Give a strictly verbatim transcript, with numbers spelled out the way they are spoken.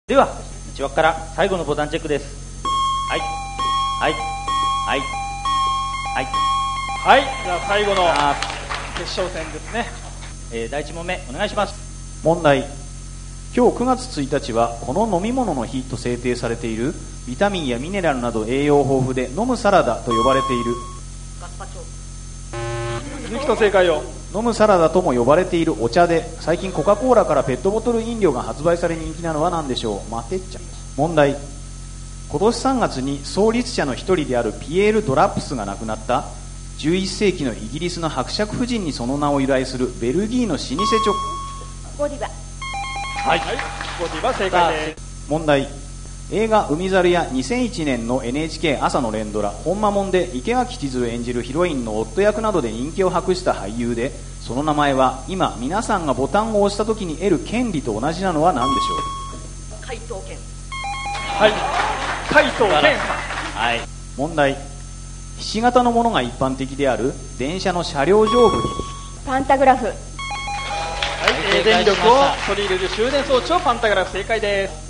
では内枠から最後のボタンチェックです。はいはいはいはいはい。じゃあ最後の決勝戦ですね。 えー、だいいち問目お願いします。 問題。今日くがつついたちはこの飲み物の日と制定されているビタミンやミネラルなど栄養豊富で飲むサラダと呼ばれている。 ガスパチョ。 鈴木と正解を。 飲むサラダとも呼ばれているお茶で、最近コカ・コーラからペットボトル飲料が発売され人気なのは何でしょう。待てっちゃ。問題。今年さんがつに創立者の一人であるピエール・ドラップスが亡くなったじゅういっせいきのイギリスの伯爵夫人にその名を由来するベルギーの老舗チョコ。 ゴディバ。 はい、はい、ゴディバ正解です。 問題。映画海猿やにせんいちねんの エヌエイチケー 朝の連ドラほんまもんで池脇千鶴演じるヒロインの夫役などで人気を博した俳優で、その名前は今皆さんがボタンを押した時に得る権利と同じなのは何でしょ怪盗剣。 はい、怪盗剣さん。 はい。 問題。ひし形のものが一般的である電車の車両上部に。 パンタグラフ。 はい、えー電力を取り入れる終電装置をパンタグラフ正解です。